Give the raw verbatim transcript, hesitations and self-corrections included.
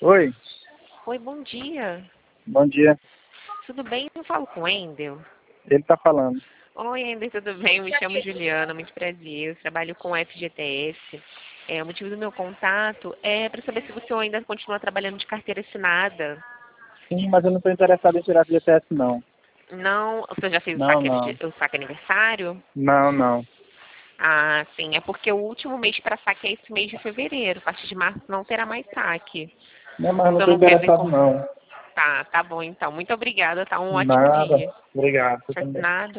Oi, Oi, bom dia. bom dia. Tudo bem? Eu falo com o Endel. Ele tá falando. Oi, Endel, tudo bem? Eu me chamo Juliana, muito prazer. Eu trabalho com o F G T S. É, o motivo do meu contato é para saber se você ainda continua trabalhando de carteira assinada. Sim, mas eu não estou interessado em tirar F G T S, não. Não, você já fez o Não, saque, não. o saque aniversário? Não, não. Ah, sim, é porque o último mês para saque é esse mês de fevereiro. A partir de março não terá mais saque. Não, mas eu não Você estou não quer ver interessado, como... não. Tá, tá bom então. Muito obrigada, tá? Um ótimo Nada. dia. Obrigado. Você Tchau, também. nada.